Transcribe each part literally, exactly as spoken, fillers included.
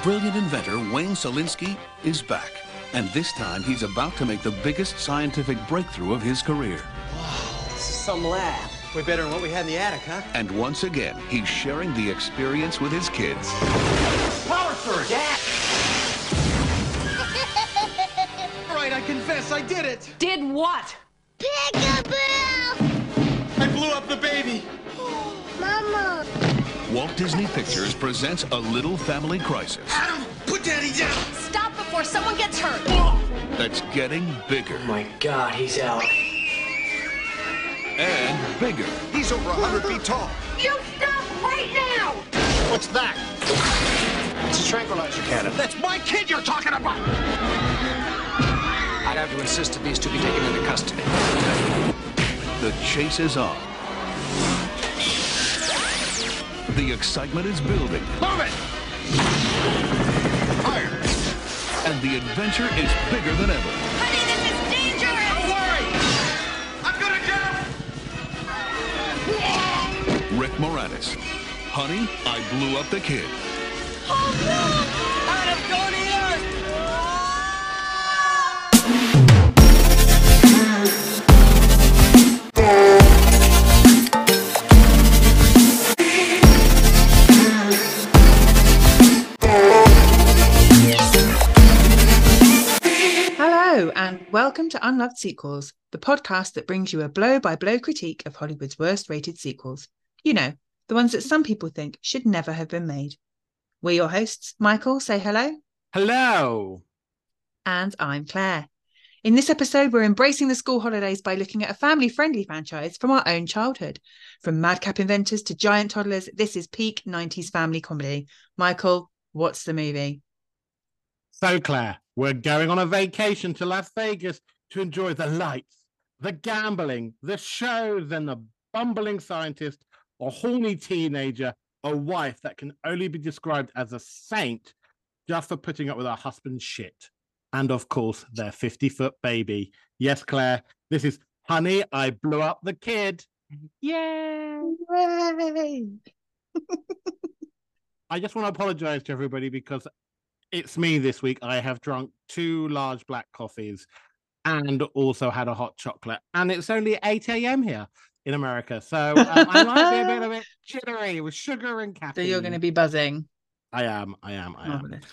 brilliant inventor Wayne Szalinski is back. And this time, he's about to make the biggest scientific breakthrough of his career. Wow, this is some lab. Way better than what we had in the attic, huh? And once again, he's sharing the experience with his kids. Power surge! Dad! All right, I confess, I did it. Did what? Peekaboo! I blew up the baby. Mama! Walt Disney Pictures presents A Little Family Crisis. Adam, put Daddy down. Stop before someone gets hurt. That's getting bigger. Oh my God, he's out. And bigger. He's over a hundred feet tall. You stop right now! What's that? It's a tranquilizer cannon. That's my kid you're talking about. I'd have to insist that these two be taken into custody. The chase is on. The excitement is building. Move it! Fire! And the adventure is bigger than ever. Honey, this is dangerous! Don't worry! I'm gonna get him! Rick Moranis. Honey, I Blew Up the Kid. Oh, no! Adam, go to Hello, and welcome to Unloved Sequels, the podcast that brings you a blow-by-blow critique of Hollywood's worst-rated sequels. You know, the ones that some people think should never have been made. We're your hosts. Michael, say hello. Hello. And I'm Claire. In this episode, we're embracing the school holidays by looking at a family-friendly franchise from our own childhood. From madcap inventors to giant toddlers, this is peak nineties family comedy. Michael, what's the movie? So, Claire, we're going on a vacation to Las Vegas to enjoy the lights, the gambling, the shows, and the bumbling scientist, a horny teenager, a wife that can only be described as a saint just for putting up with her husband's shit. And, of course, their fifty-foot baby. Yes, Claire, this is Honey, I Blew Up the Kid. Yay! Yay! I just want to apologize to everybody because it's me this week. I have drunk two large black coffees and also had a hot chocolate. And it's only eight a.m. here in America. So um, I might be a bit, a bit jittery with sugar and caffeine. So you're going to be buzzing. I am, I am, I am. Marvelous.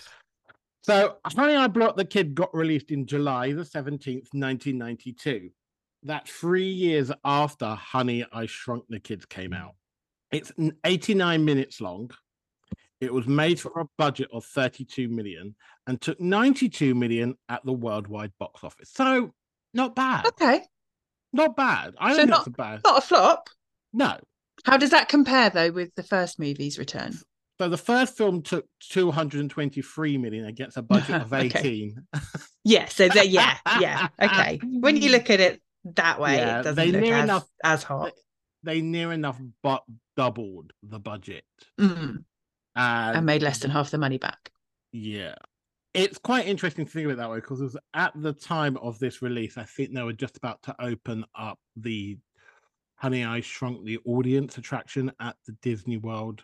So Honey, I Blew Up the Kid got released in July the seventeenth, nineteen ninety-two. That's three years after Honey, I Shrunk the Kids came out. It's eighty-nine minutes long. It was made for a budget of thirty-two million and took ninety-two million at the worldwide box office. So not bad. Okay. Not bad. I So don't not- think it's bad. Not a flop. No. How does that compare, though, with the first movie's return? So the first film took two hundred twenty-three million against a budget of Okay. eighteen. Yeah, so that, yeah, yeah, okay. When you look at it that way, Yeah, it doesn't they look near as, enough- as hot. They near enough but doubled the budget. Mm, And and made less than half the money back. yeah. It's quite interesting to think of it that way because it was at the time of this release, I think they were just about to open up the Honey, I Shrunk the Audience attraction at the Disney World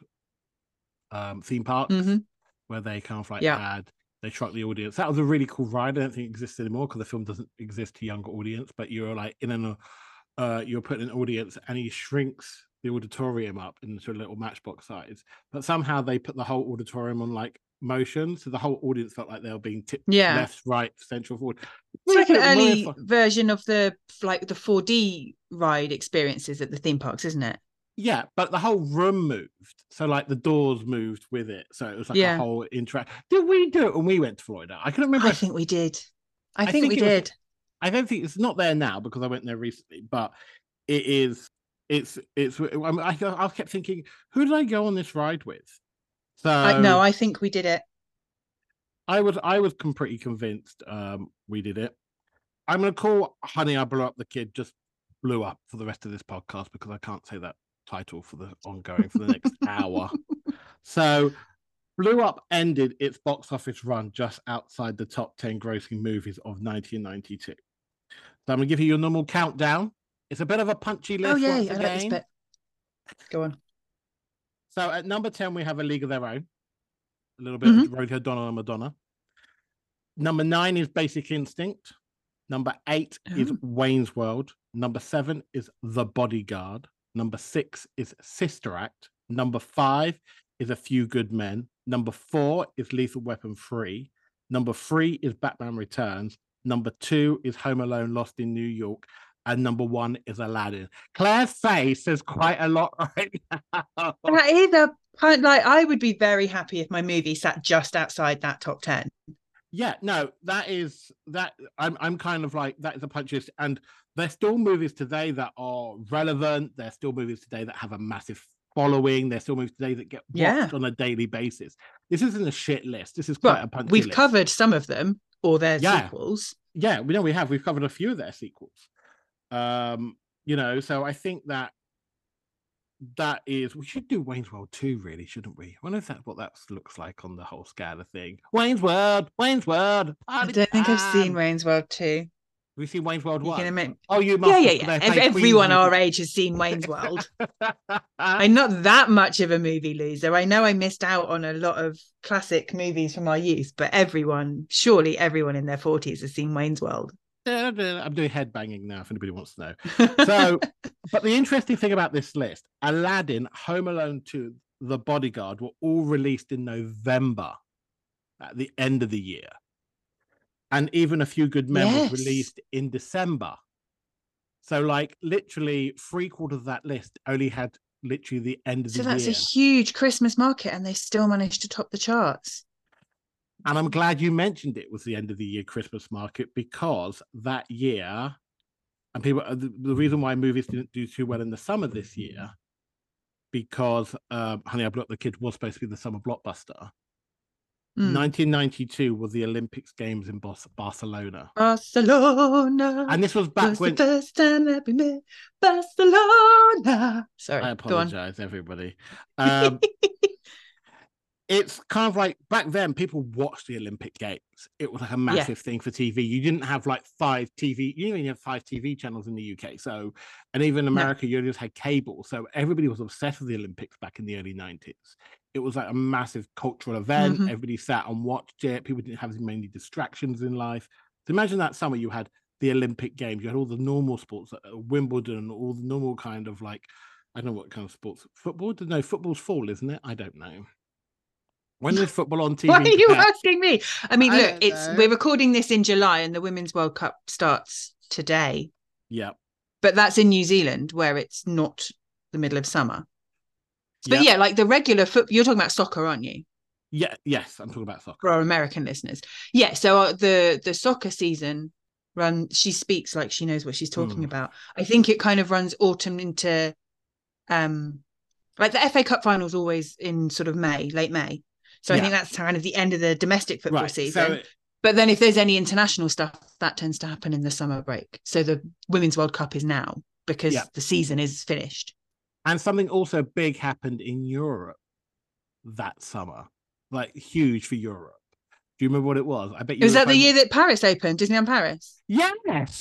um, theme parks, Mhm. where they kind of like Yeah. had, they shrunk the audience. That was a really cool ride. I don't think it exists anymore because the film doesn't exist to younger audience, but you're like in an, uh, you're putting an audience and he shrinks the auditorium up into a little matchbox size, but somehow they put the whole auditorium on like motion, so the whole audience felt like they were being tipped Yeah. left, right, central, forward. It's like an Really early fun. version of the like the four D ride experiences at the theme parks, isn't it? Yeah, but the whole room moved, so like the doors moved with it, so it was like Yeah. a whole interact. Did we do it when we went to Florida? I couldn't remember. I if- think we did. I, I think, think we it was- did. I don't think it's not there now because I went there recently, but it is. It's it's. I, mean, I, I kept thinking, who did I go on this ride with? So I, no, I think we did it. I was I was com- pretty convinced um, we did it. I'm going to call Honey, I Blew Up the Kid just blew up for the rest of this podcast because I can't say that title for the ongoing for the next hour. So Blew Up ended its box office run just outside the top ten grossing movies of nineteen ninety-two. So I'm going to give you your normal countdown. It's a bit of a punchy list Oh yeah, I once like this again. bit. Go on. So at number ten, we have A League of Their Own. a little bit Mhm. of Road to Donna and Madonna. Number nine is Basic Instinct. Number eight is Oh. Wayne's World. Number seven is The Bodyguard. Number six is Sister Act. Number five is A Few Good Men. Number four is Lethal Weapon three. Number three is Batman Returns. Number two is Home Alone Lost in New York. And number one is Aladdin. Claire's face says quite a lot right now. That is a kind like I would be very happy if my movie sat just outside that top ten. Yeah, no, that is that. I'm I'm kind of like that is a punch list, and there's still movies today that are relevant. There's still movies today that have a massive following. There's still movies today that get watched Yeah. on a daily basis. This isn't a shit list. This is quite Well, a punchy we've list. covered some of them or their Yeah. sequels. Yeah, we know we have. We've covered a few of their sequels. Um, you know, so I think that that is we should do Wayne's World two, really, shouldn't we? I wonder if that's what that looks like on the whole scale of thing. Wayne's World, Wayne's World. I don't think I've seen Wayne's World two. Have you seen Wayne's World You're one? gonna make... Oh, you must. Yeah, yeah, have, yeah. they Ev- play Queen's Everyone music. our age has seen Wayne's World. I'm not that much of a movie loser. I know I missed out on a lot of classic movies from our youth, but everyone, surely everyone in their forties has seen Wayne's World. I'm doing head banging now if anybody wants to know. So, but the interesting thing about this list, Aladdin, Home Alone two, The Bodyguard were all released in November at the end of the year. And even A Few Good Men Yes. was released in December. So, like, literally three quarters of that list only had literally the end of So the that's year. a huge Christmas market, and they still managed to top the charts. And I'm glad you mentioned it was the end of the year Christmas market, because that year, and people, the, the reason why movies didn't do too well in the summer this year, because um, Honey, I Blew Up the Kid was supposed to be the summer blockbuster. Mm. nineteen ninety-two was the Olympics Games in Bos- Barcelona. Barcelona. And this was back was when... the first time that we met. Barcelona. Sorry, I go on. apologize, everybody. Um, it's kind of like back then people watched the Olympic Games. It was like a massive thing for T V. You didn't have like five T V, you didn't even have five T V channels in the U K. So, and even in America, you just had cable. So everybody was obsessed with the Olympics back in the early nineties. It was like a massive cultural event. Mhm. Everybody sat and watched it. People didn't have as many distractions in life. So imagine that summer you had the Olympic Games. You had all the normal sports, uh, Wimbledon, all the normal kind of like, I don't know what kind of sports. Football? No, football's fall, isn't it? I don't know. When is football on T V? Why are you Claire? asking me? I mean, I look, don't it's know. we're recording this in July, and the Women's World Cup starts today. Yeah. But that's in New Zealand, where it's not the middle of summer. But Yeah. yeah, like the regular foot. You're talking about soccer, aren't you? Yeah. Yes, I'm talking about soccer. For our American listeners, yeah. So uh, the the soccer season run. She speaks like she knows what she's talking Mm. about. I think it kind of runs autumn into, um, like the F A Cup finals always in sort of May, late May. So I Yeah. think that's kind of the end of the domestic football Right. season. So But then if there's any international stuff, that tends to happen in the summer break. So the Women's World Cup is now because Yeah. the season is finished. and something also big happened in Europe that summer, like huge for Europe. Do you remember what it was? I bet you. Was were that the fine- year that Paris opened, Disneyland Paris? Yes.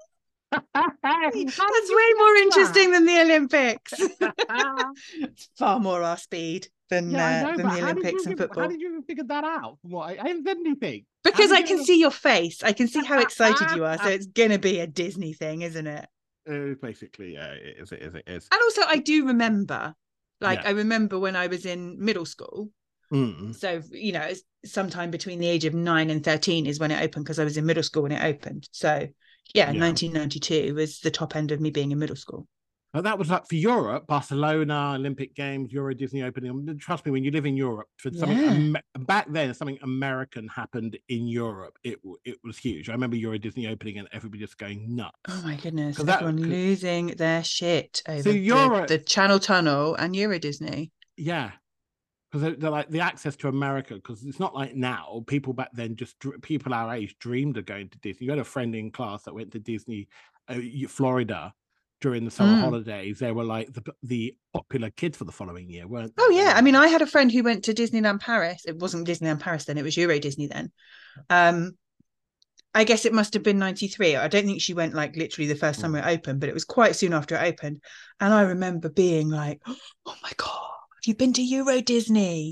That's way more interesting than the Olympics. It's far more our speed than, Yeah, I uh, know, than but the how did Olympics you and give- football. How did you even figure that out? What? I, I haven't said anything. Because How I did you can even- see your face. I can see how excited you are. So it's going to be a Disney thing, isn't it? Uh, basically, yeah, it is. It is. It is. And also, I do remember, like, Yeah. I remember when I was in middle school. Mm. So, you know, it's sometime between the age of nine and thirteen is when it opened, because I was in middle school when it opened. So, yeah, Yeah. nineteen ninety-two was the top end of me being in middle school. But that was like for Europe, Barcelona, Olympic Games, Euro Disney opening. And trust me, when you live in Europe, for something Yeah. Am- back then, something American happened in Europe. It w- it was huge. I remember Euro Disney opening and everybody just going nuts. Oh my goodness. 'Cause that- Everyone 'cause- losing their shit over So the, Europe- the Channel Tunnel and Euro Disney. Yeah, because they're, they're like the access to America. Because it's not like now. People back then, just dr- people our age, dreamed of going to Disney. You had a friend in class that went to Disney, uh, Florida, during the summer Mm. holidays. They were like the the popular kids for the following year, weren't they? Oh They yeah, were- I mean, I had a friend who went to Disneyland Paris. It wasn't Disneyland Paris then; it was Euro Disney then. Um, I guess it must have been ninety-three. I don't think she went like literally the first summer it opened, but it was quite soon after it opened. And I remember being like, "Oh my god, have you been to Euro Disney?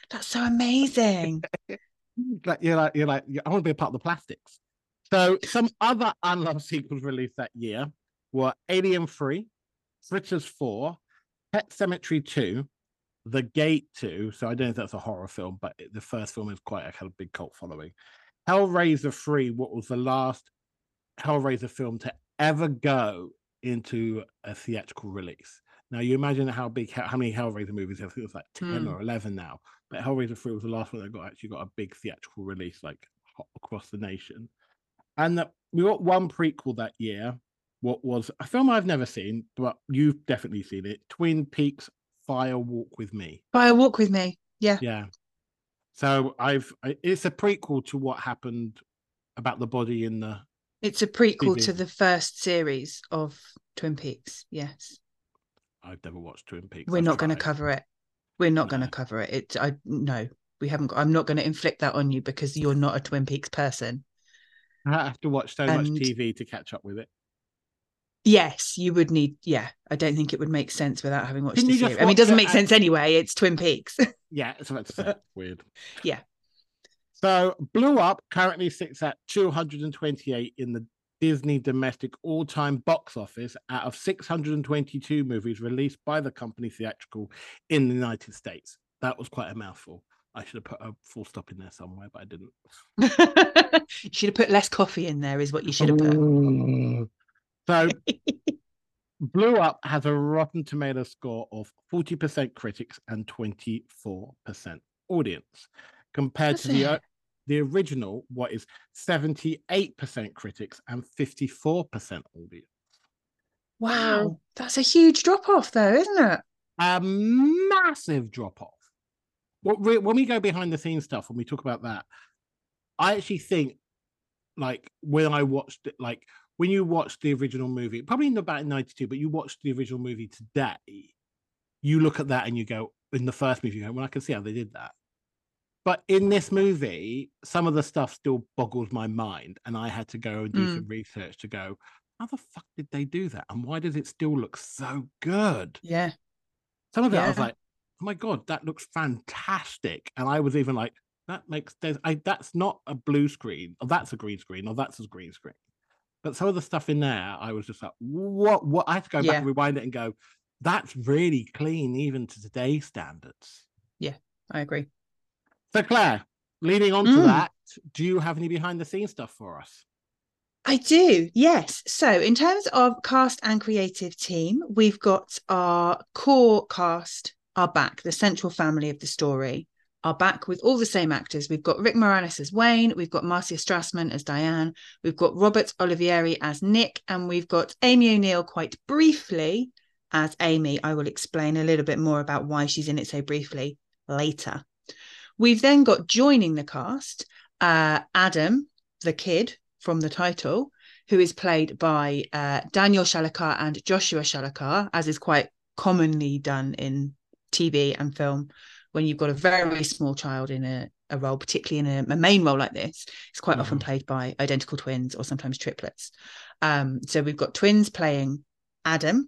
That's so amazing. Like you're like you're like I want to be a part of the plastics. So some other unloved sequels released that year were Alien three, Fritters four, Pet Sematary two, The Gate two. So I don't know if that's a horror film, but the first film is quite a kind of big cult following. Hellraiser three, what was the last Hellraiser film to ever go into a theatrical release. Now you imagine how big, how many Hellraiser movies? I think it's like ten Mm. or eleven now. But Hellraiser three was the last one that got actually got a big theatrical release, like across the nation. And that we got one prequel that year. What was a film I've never seen, but you've definitely seen it. Twin Peaks: Fire Walk with Me. Fire Walk with Me. Yeah. Yeah. So I've it's a prequel to what happened about the body in the. It's a prequel T V. to the first series of Twin Peaks. Yes. I've never watched Twin Peaks. We're I've not going to tried. cover it. We're not No. going to cover it. It. I no. We haven't. Got, I'm not going to inflict that on you because you're not a Twin Peaks person. I have to watch so And- much T V to catch up with it. Yes, you would need. Yeah, I don't think it would make sense without having watched Didn't the you just series. I mean, it watch doesn't it make at- sense anyway. It's Twin Peaks. Yeah, it's about to say weird. Yeah. So Blew Up currently sits at two hundred twenty-eight in the Disney domestic all-time box office out of six hundred twenty-two movies released by the company theatrical in the United States. That was quite a mouthful. I should have put a full stop in there somewhere, but I didn't. You should have put less coffee in there, is what you should have put. So Blew Up has a Rotten Tomatoes score of forty percent critics and twenty-four percent audience, compared Does to the, it? the original, what is seventy-eight percent critics and fifty-four percent audience. Wow, that's a huge drop off, though, isn't it? A massive drop off. What we, when we go behind the scenes stuff, when we talk about that, I actually think, like when I watched it, like when you watch the original movie, probably in about ninety-two, but you watch the original movie today, you look at that and you go, in the first movie, you go, well, I can see how they did that. But in this movie, some of the stuff still boggles my mind, and I had to go and do Mm. some research to go, how the fuck did they do that? And why does it still look so good? Yeah. Some of it I was Yeah. like, oh my God, that looks fantastic. And I was even like, that makes there's I that's not a blue screen, or that's a green screen, or that's a green screen. But some of the stuff in there, I was just like, what what I had to go Yeah. back and rewind it and go, that's really clean, even to today's standards. I agree. So Claire, leading on to Mm. that, do you have any behind the scenes stuff for us? I do, yes. So, in terms of cast and creative team, we've got our core cast are back, the central family of the story are back with all the same actors. We've got Rick Moranis as Wayne, we've got Marcia Strassman as Diane, we've got Robert Olivieri as Nick, and we've got Amy O'Neill quite briefly as Amy. I will explain a little bit more about why she's in it so briefly later. We've then got joining the cast, uh, Adam, the kid from the title, who is played by uh, Daniel Shalakar and Joshua Shalakar, as is quite commonly done in T V and film. When you've got a very small child in a, a role, particularly in a, a main role like this, it's quite Mhm. often played by identical twins or sometimes triplets. Um, so we've got twins playing Adam.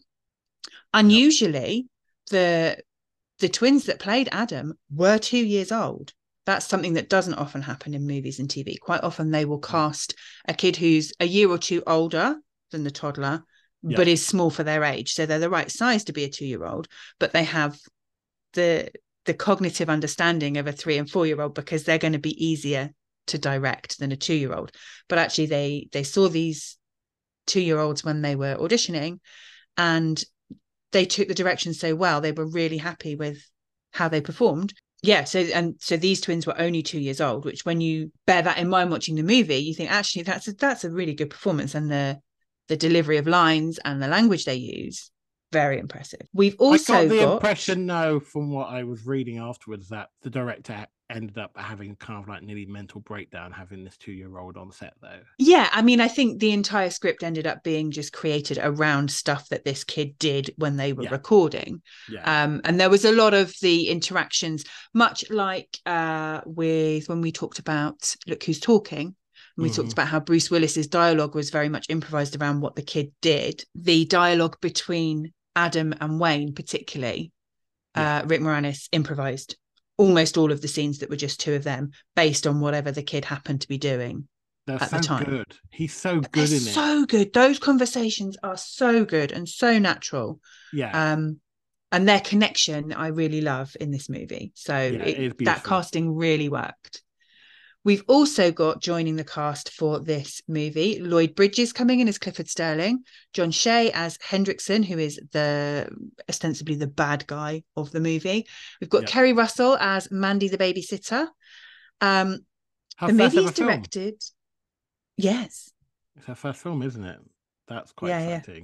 Unusually, the the twins that played Adam were two years old. That's something that doesn't often happen in movies and T V. Quite often they will cast a kid who's a year or two older than the toddler, Yeah. but is small for their age. So they're the right size to be a two-year-old, but they have the the cognitive understanding of a three and four-year-old because they're going to be easier to direct than a two-year-old. But actually they they saw these two-year-olds when they were auditioning, and they took the direction so well. They were really happy with how they performed. Yeah, so and so these twins were only two years old, which when you bear that in mind watching the movie, you think actually that's a, that's a really good performance, and the the delivery of lines and the language they use, very impressive. We've also I got the got, impression, though, from what I was reading afterwards, that the director ended up having kind of like nearly mental breakdown having this two-year-old on set, though. yeah, I mean, I think the entire script ended up being just created around stuff that this kid did when they were Yeah. recording. Yeah. Um, and there was a lot of the interactions, much like uh, with when we talked about Look Who's Talking. And we Mhm. talked about how Bruce Willis's dialogue was very much improvised around what the kid did. The dialogue between Adam and Wayne, particularly, uh, Rick Moranis improvised almost all of the scenes that were just two of them, based on whatever the kid happened to be doing They're at so the time. good. He's so But good they're in it. so good. Those conversations are so good and so natural. Yeah. Um, and their connection, I really love in this movie. So Yeah, it is it, that beautiful. casting really worked. We've also got joining the cast for this movie, Lloyd Bridges coming in as Clifford Sterling, John Shea as Hendrickson, who is the ostensibly the bad guy of the movie. We've got Yep. Kerry Russell as Mandy the babysitter. Um, Her the first movie ever is film. directed. Yes. It's her first film, isn't it? That's quite Yeah, yeah. exciting.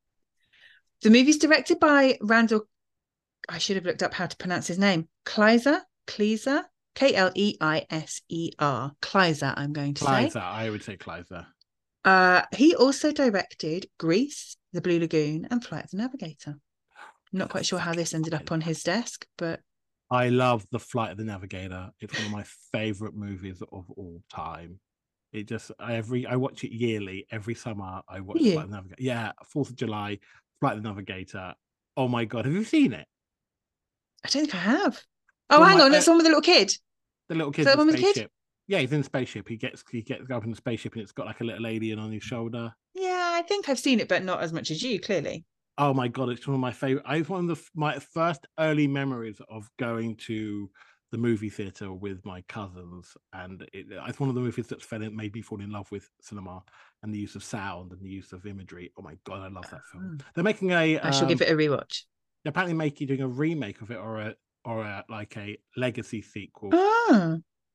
The movie's directed by Randall. I should have looked up how to pronounce his name. Kleiser, Kleiser, K L E I S E R. Kleiser, I'm going to Kleiser, say. I would say Kleiser. Uh, he also directed Grease, The Blue Lagoon, and Flight of the Navigator. Not quite sure how this ended up on his desk, but I love The Flight of the Navigator. It's one of my favorite movies of all time. It just I every I watch it yearly. Every summer I watch Yeah. Flight of the Navigator. Yeah, Fourth of July, Flight of the Navigator. Oh my god, have you seen it? I don't think I have. Oh, Well, hang my- on, that's uh, the one with the little kid. The little Is kid that in the the one with the kid? spaceship. Yeah, he's in the spaceship. He gets he gets up in the spaceship and it's got like a little alien on his shoulder. Yeah, I think I've seen it, but not as much as you, clearly. Oh my god, it's one of my favorite. I it's one of the f- my first early memories of going to the movie theater with my cousins, and it, it's one of the movies that's fell in, made me fall in love with cinema and the use of sound and the use of imagery. Oh my god, I love that film. Oh. They're making a. I shall um, give it a rewatch. They're apparently making doing a remake of it or a or a like a legacy sequel. Ah,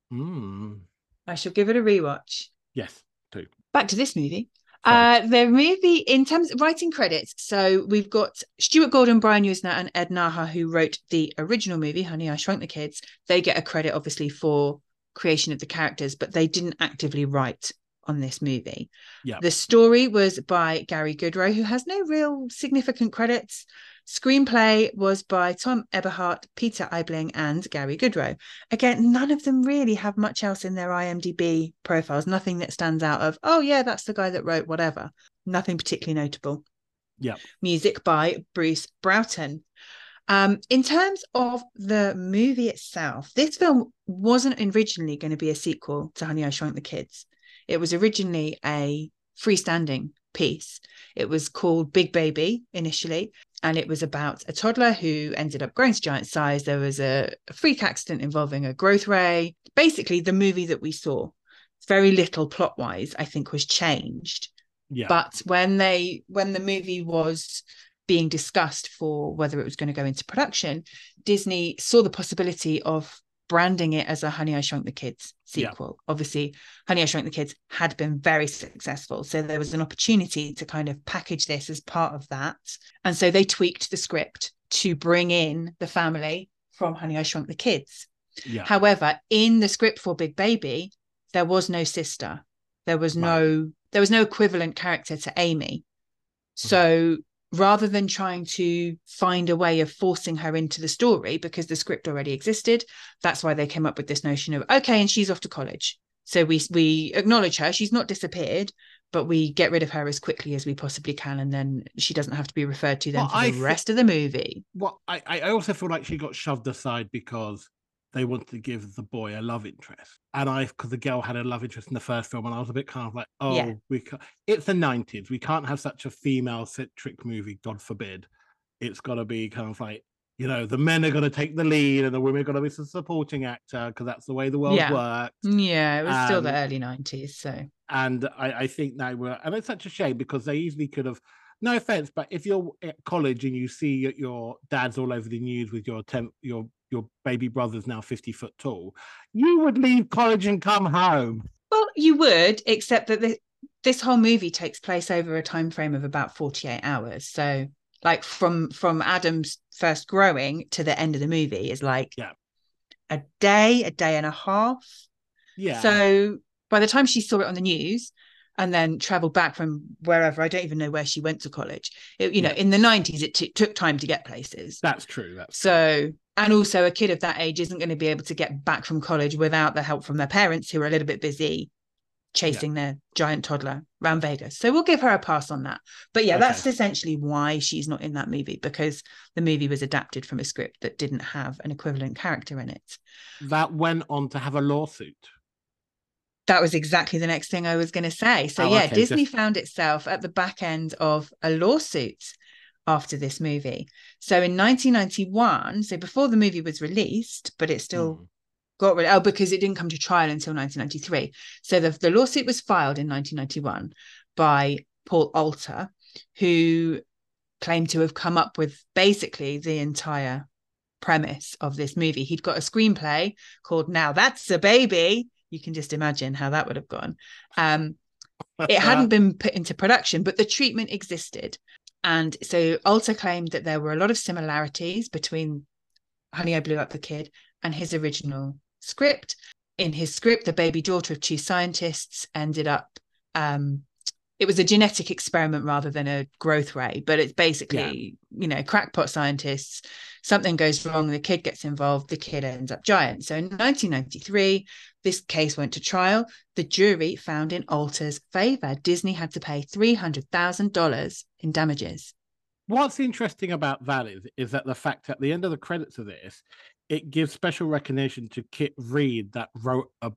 Mm. I shall give it a rewatch. Yes, too. Back to this movie. Sorry. Uh, the movie, in terms of writing credits, so we've got Stuart Gordon, Brian Usner, and Ed Naha, who wrote the original movie, Honey, I Shrunk the Kids. They get a credit, obviously, for creation of the characters, but they didn't actively write on this movie. Yeah. The story was by Gary Goodrow, who has no real significant credits. Screenplay was by Tom Eberhardt, Peter Eibling, and Gary Goodrow. Again, none of them really have much else in their IMDb profiles. Nothing that stands out of, oh yeah, that's the guy that wrote whatever. Nothing particularly notable. Yeah. Music by Bruce Broughton. Um, in terms of the movie itself, this film wasn't originally going to be a sequel to Honey, I Shrunk the Kids. It was originally a freestanding piece. It was called Big Baby initially, and it was about a toddler who ended up growing to giant size. There was a, a freak accident involving a growth ray. Basically, the movie that we saw, very little plot-wise, I think, was changed. Yeah. But when they when the movie was being discussed for whether it was going to go into production, Disney saw the possibility of branding it as a Honey, I Shrunk the Kids sequel. Yeah. Obviously, Honey, I Shrunk the Kids had been very successful. So there was an opportunity to kind of package this as part of that. And so they tweaked the script to bring in the family from Honey, I Shrunk the Kids. Yeah. However, in the script for Big Baby, there was no sister. There was no, right. there was no equivalent character to Amy. So mm-hmm. rather than trying to find a way of forcing her into the story, because the script already existed, that's why they came up with this notion of, okay, and she's off to college. So we we acknowledge her. She's not disappeared, but we get rid of her as quickly as we possibly can. And then she doesn't have to be referred to then well, for the I rest th- of the movie. Well, I, I also feel like she got shoved aside because they wanted to give the boy a love interest. And I, because the girl had a love interest in the first film, and I was a bit kind of like, oh, yeah. we can't, it's the nineties. We can't have such a female-centric movie, God forbid. It's got to be kind of like, you know, the men are going to take the lead and the women are going to be the supporting actor because that's the way the world yeah. works. Yeah, it was and, still the early nineties, so. And I, I think they were, and it's such a shame because they easily could have, no offense, but if you're at college and you see your dad's all over the news with your temp, your your baby brother's now fifty foot tall, you would leave college and come home. Well, you would, except that this, this whole movie takes place over a time frame of about forty-eight hours. So like from from Adam's first growing to the end of the movie is like yeah. a day, a day and a half. Yeah. So by the time she saw it on the news and then traveled back from wherever, I don't even know where she went to college. It, you yeah. know, in the nineties, it t- took time to get places. That's true. That's so. True. And also a kid of that age isn't going to be able to get back from college without the help from their parents who are a little bit busy chasing their giant toddler around Vegas. So we'll give her a pass on that. But yeah, Okay. that's essentially why she's not in that movie, because the movie was adapted from a script that didn't have an equivalent character in it. That went on to have a lawsuit. That was exactly the next thing I was going to say. So Oh, yeah, okay, Disney just- found itself at the back end of a lawsuit after this movie. So in nineteen ninety-one, so before the movie was released, but it still Mm. got rid oh, because it didn't come to trial until nineteen ninety-three. So the, the lawsuit was filed in nineteen ninety-one by Paul Alter, who claimed to have come up with basically the entire premise of this movie. He'd got a screenplay called Now That's a Baby. You can just imagine how that would have gone. Um, it hadn't been put into production, but the treatment existed. And so Alter claimed that there were a lot of similarities between Honey, I Blew Up the Kid and his original script. In his script, the baby daughter of two scientists ended up, um, it was a genetic experiment rather than a growth ray, but it's basically, yeah. you know, crackpot scientists, something goes wrong, the kid gets involved, the kid ends up giant. So in nineteen ninety-three, this case went to trial. The jury found in Alter's favour. Disney had to pay three hundred thousand dollars in damages. What's interesting about that is, is that the fact at the end of the credits of this, it gives special recognition to Kit Reed that wrote a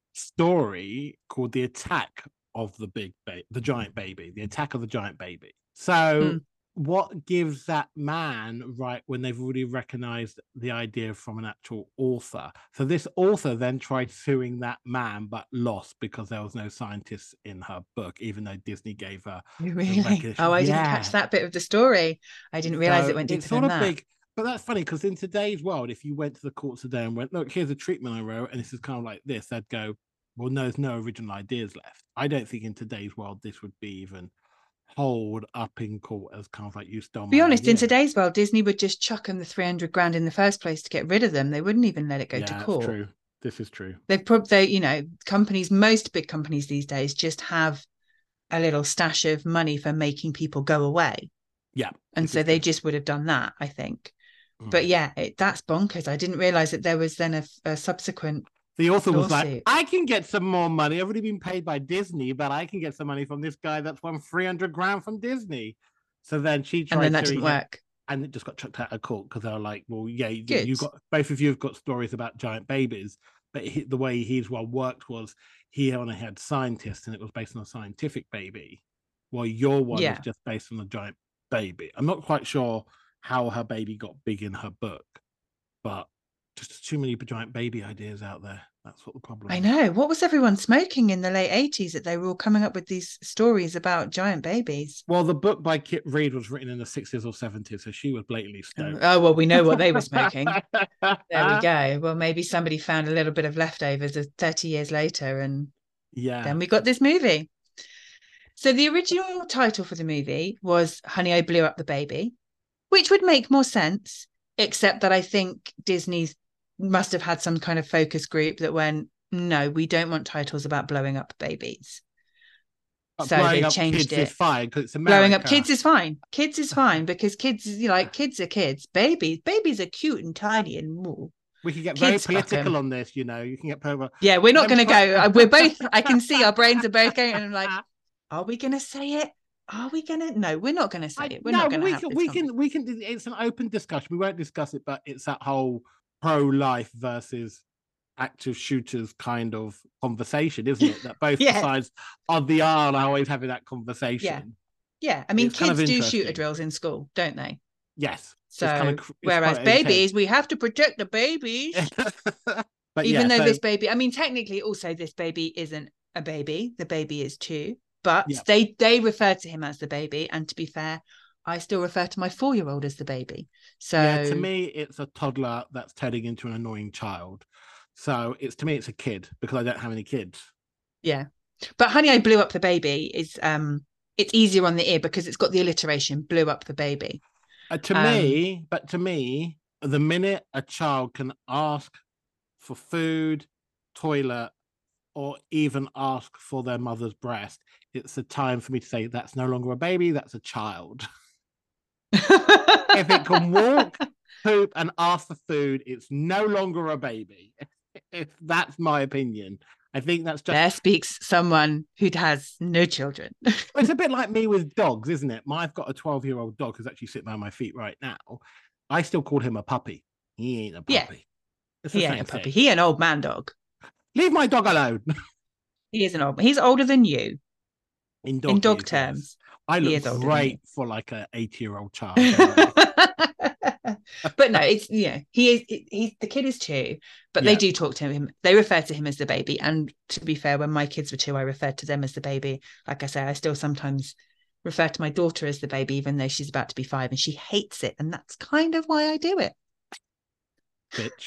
story called The Attack of the Big Ba- the Giant Baby, The Attack of the Giant Baby. So mm. what gives that man right when they've already recognized the idea from an actual author? So this author then tried suing that man, but lost because there was no scientists in her book, even though Disney gave her really. Oh, I yeah. didn't catch that bit of the story. I didn't realize so it went deeper it's sort than of that. Big, but that's funny because in today's world, if you went to the courts today and went, look, here's a treatment I wrote, and this is kind of like this, they'd go, well, no, there's no original ideas left. I don't think in today's world this would be even hold up in court as kind of like you stole my Be honest, idea. in today's world, Disney would just chuck them the three hundred grand in the first place to get rid of them. They wouldn't even let it go yeah, to court. That's true. This is true. They've probably, you know, companies, most big companies these days just have a little stash of money for making people go away. Yeah. And so they just would have done that, I think. Mm. But yeah, it, that's bonkers. I didn't realize that there was then a, a subsequent The author was lawsuit. like, I can get some more money. I've already been paid by Disney, but I can get some money from this guy that's won three hundred grand from Disney. So then she tried and then that to didn't work. And it just got chucked out of court because they were like, well, yeah, Good. you got both of you have got stories about giant babies, but he, the way his one worked was he only had scientists and it was based on a scientific baby, while your one yeah. was just based on a giant baby. I'm not quite sure how her baby got big in her book, but just too many giant baby ideas out there. That's what the problem I is. know. What was everyone smoking in the late eighties that they were all coming up with these stories about giant babies? Well, the book by Kit Reed was written in the sixties or seventies, so she was blatantly stoned. Oh, well, we know what they were smoking. There we go. Well, maybe somebody found a little bit of leftovers thirty years later, and yeah, then we got this movie. So the original title for the movie was Honey, I Blew Up the Baby, which would make more sense, except that I think Disney's must have had some kind of focus group that went, no, we don't want titles about blowing up babies. But so they changed kids it. Is fine because it's America. Blowing up kids is fine. Kids is fine because kids, you know, like kids are kids. Babies, babies are cute and tiny and more. We can get kids very political on this, you know. You can get over. Yeah, we're not going to go. We're both. I can see our brains are both going, and I'm like, are we going to say it? Are we going to? No, we're not going to say it. We're no, not going to. We have can. this We can. We can. It's an open discussion. We won't discuss it, but it's that whole pro-life versus active shooters kind of conversation, isn't it? That both yeah. sides of the aisle are always having that conversation. Yeah, yeah. I mean, it's kids kind of do shooter drills in school, don't they? Yes. So, kind of, whereas babies, we have to protect the babies. But even yeah, though so... this baby, I mean, technically, also this baby isn't a baby. The baby is two, but yep. they they refer to him as the baby. And to be fair, I still refer to my four-year-old as the baby. So yeah, to me, it's a toddler that's turning into an annoying child. So it's to me, it's a kid because I don't have any kids. Yeah, but Honey, I Blew Up the Baby is um, it's easier on the ear because it's got the alliteration, blew up the baby. Uh, to um, me, but to me, the minute a child can ask for food, toilet, or even ask for their mother's breast, it's a time for me to say that's no longer a baby, that's a child. If it can walk, poop, and ask for food, it's no longer a baby. If that's my opinion. I think that's just... There speaks someone who has no children. It's a bit like me with dogs, isn't it? My, I've got a twelve-year-old dog who's actually sitting on my feet right now. I still call him a puppy. He ain't a puppy. Yeah. It's the He same ain't a puppy. thing. He an old man dog. Leave my dog alone. He is an old. He's older than you. In dog, In dog years, terms, yes. I he look is older than great you. for like an eighty-year-old child. But no, it's you know he is he the kid is two, but Yeah. they do talk to him. They refer to him as the baby. And to be fair, when my kids were two, I referred to them as the baby. Like I say, I still sometimes refer to my daughter as the baby, even though she's about to be five, and she hates it, and that's kind of why I do it. Bitch.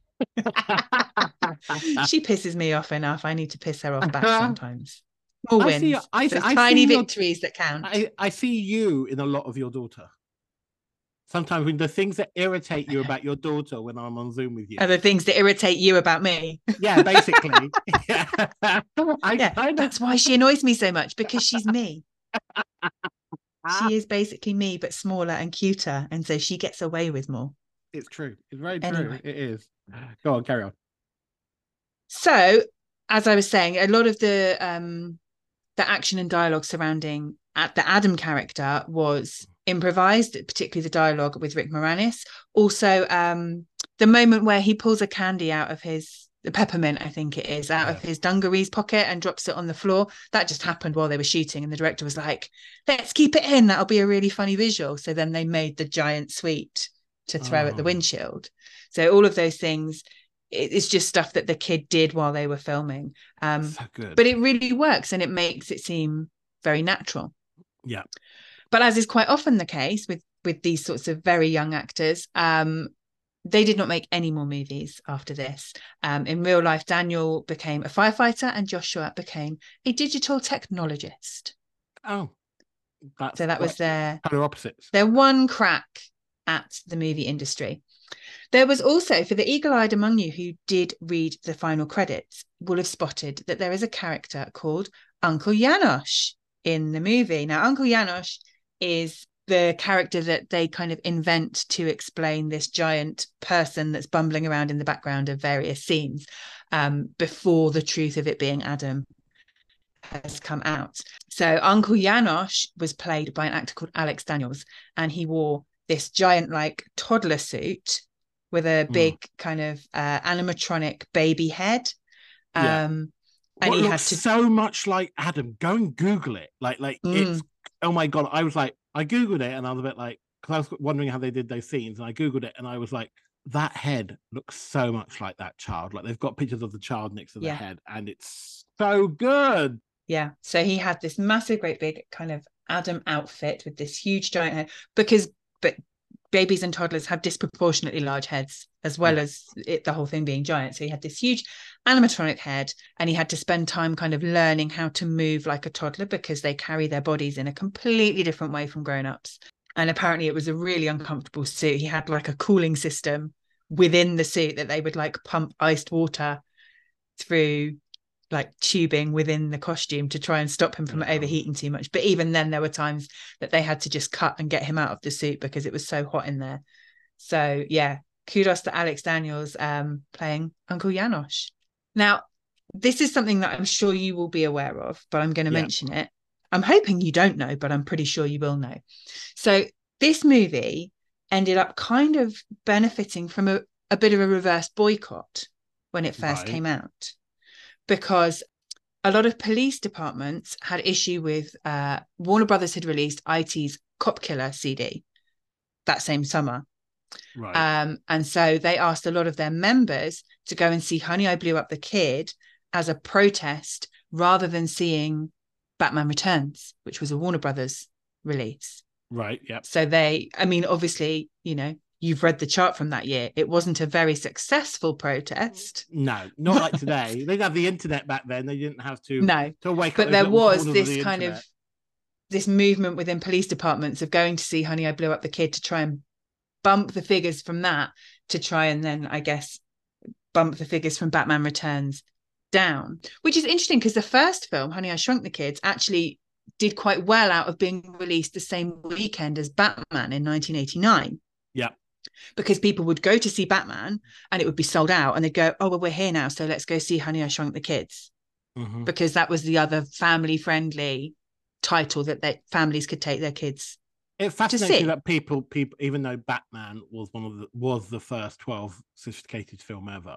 She pisses me off enough. I need to piss her off back sometimes. Small I wins, see- I see- those I tiny see your- victories that count. I, I see you in a lot of your daughter. Sometimes when the things that irritate you about your daughter when I'm on Zoom with you. Are the things that irritate you about me? Yeah, basically. yeah. I Yeah, kind of... that's why she annoys me so much, because she's me. She is basically me, but smaller and cuter, and so she gets away with more. It's true. It's very true. Anyway. It is. Go on, carry on. So, as I was saying, a lot of the um, the action and dialogue surrounding at the Adam character was improvised, particularly the dialogue with Rick Moranis. Also, um, the moment where he pulls a candy out of his the peppermint, I think it is, out Yeah. of his dungarees pocket and drops it on the floor. That just happened while they were shooting, and the director was like, "Let's keep it in. That'll be a really funny visual." So then they made the giant sweet to throw at the Oh. windshield. So all of those things, it- it's just stuff that the kid did while they were filming. Um, So good. but it really works, and it makes it seem very natural. yeah. But as is quite often the case with with these sorts of very young actors, um, they did not make any more movies after this. Um, in real life, Daniel became a firefighter and Joshua became a digital technologist. Oh. That's So that was quite their polar opposites. their one crack at the movie industry. There was also, for the eagle-eyed among you who did read the final credits, will have spotted that there is a character called Uncle Janosch in the movie. Now, Uncle Janosch is the character that they kind of invent to explain this giant person that's bumbling around in the background of various scenes um, before the truth of it being Adam has come out. So Uncle Janosch was played by an actor called Alex Daniels, and he wore this giant like toddler suit with a big mm. kind of uh, animatronic baby head. Yeah. Um, and what he looks had to so much like Adam. Go and Google it. Like, like Mm. it's, oh my God. I was like, I Googled it and I was a bit like, because I was wondering how they did those scenes, and I Googled it and I was like, that head looks so much like that child. Like they've got pictures of the child next to the Yeah. head, and it's so good. Yeah. So he had this massive, great big kind of Adam outfit with this huge giant head, because but babies and toddlers have disproportionately large heads, as well Yeah. as it, the whole thing being giant. So he had this huge animatronic head, and he had to spend time kind of learning how to move like a toddler, because they carry their bodies in a completely different way from grown-ups. And apparently it was a really uncomfortable suit. He had like a cooling system within the suit that they would like pump iced water through like tubing within the costume to try and stop him from Yeah. overheating too much. But even then there were times that they had to just cut and get him out of the suit because it was so hot in there. So yeah, kudos to Alex Daniels um, playing Uncle Janosch. Now, this is something that I'm sure you will be aware of, but I'm going to Yeah. mention it. I'm hoping you don't know, but I'm pretty sure you will know. So this movie ended up kind of benefiting from a, a bit of a reverse boycott when it first Right. came out, because a lot of police departments had issue with uh, Warner Brothers had released I T's Cop Killer C D that same summer. Right. Um, and so they asked a lot of their members to go and see Honey, I Blew Up the Kid as a protest, rather than seeing Batman Returns, which was a Warner Brothers release. right. Yep. So they, I mean, obviously, you know, you've read the chart from that year. It wasn't a very successful protest. No, not like today. They didn't have the internet back then. They didn't have to, No, to wake up. but those there little was corners of this the kind internet. of this movement within police departments of going to see Honey, I Blew Up the Kid to try and bump the figures from that, to try and then, I guess, bump the figures from Batman Returns down, which is interesting because the first film, Honey, I Shrunk the Kids, actually did quite well out of being released the same weekend as Batman in nineteen eighty-nine. Yeah. because people would go to see Batman and it would be sold out, and they'd go, oh, well, we're here now, so let's go see Honey, I Shrunk the Kids, Mm-hmm. because that was the other family-friendly title that their families could take their kids. It fascinates see. me that people, people, even though Batman was one of the was the first twelve sophisticated film ever,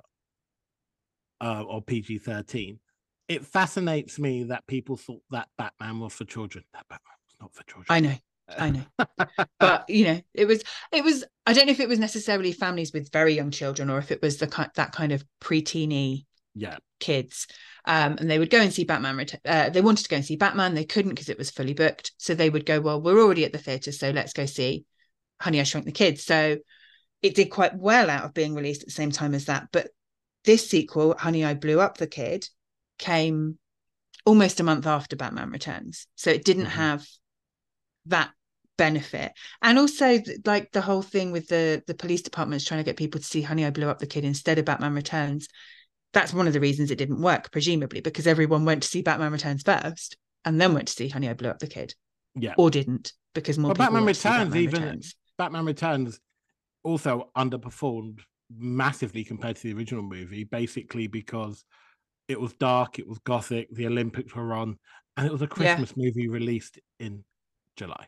uh, or P G thirteen, it fascinates me that people thought that Batman was for children. That Batman was not for children. I know, I know, but you know, it was, it was. I don't know if it was necessarily families with very young children, or if it was the kind that kind of pre-teeny yeah kids. Um, and they would go and see Batman. Uh, they wanted to go and see Batman. They couldn't because it was fully booked. So they would go, well, we're already at the theatre, so let's go see Honey, I Shrunk the Kids. So it did quite well out of being released at the same time as that. But this sequel, Honey, I Blew Up the Kid, came almost a month after Batman Returns. So it didn't mm-hmm. have that benefit. And also, like, the whole thing with the, the police departments trying to get people to see Honey, I Blew Up the Kid instead of Batman Returns. That's one of the reasons it didn't work, presumably, because everyone went to see Batman Returns first and then went to see Honey, I Blew Up the Kid. Yeah. Or didn't, because more well, people Batman Returns, Batman even Returns. Batman Returns also underperformed massively compared to the original movie, basically because it was dark, it was gothic, the Olympics were on, and it was a Christmas yeah. movie released in July.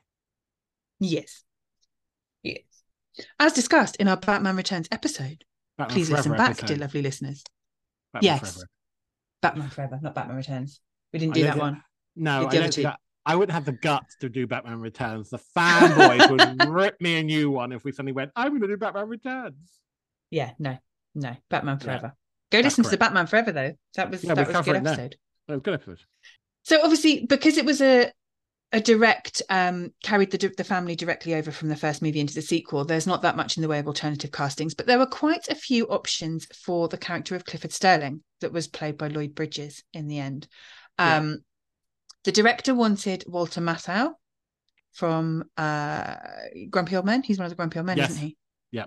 Yes. Yes. As discussed in our Batman Returns episode. Batman Please listen back, episode. Dear lovely listeners. Batman yes. Forever. Batman Forever, not Batman Returns. We didn't do that one. No, I, don't think I, I wouldn't have the guts to do Batman Returns. The fanboys would rip me a new one if we suddenly went, I'm going to do Batman Returns. Yeah, no, no, Batman Forever. Yeah, go listen correct. to Batman Forever, though. That was, yeah, that was a good episode. That was a good episode. So obviously, because it was a a direct, um, carried the, the family directly over from the first movie into the sequel, there's not that much in the way of alternative castings, but there were quite a few options for the character of Clifford Sterling that was played by Lloyd Bridges in the end. Um, yeah. The director wanted Walter Matthau from uh, Grumpy Old Men. He's one of the Grumpy Old Men, yes. isn't he? Yeah.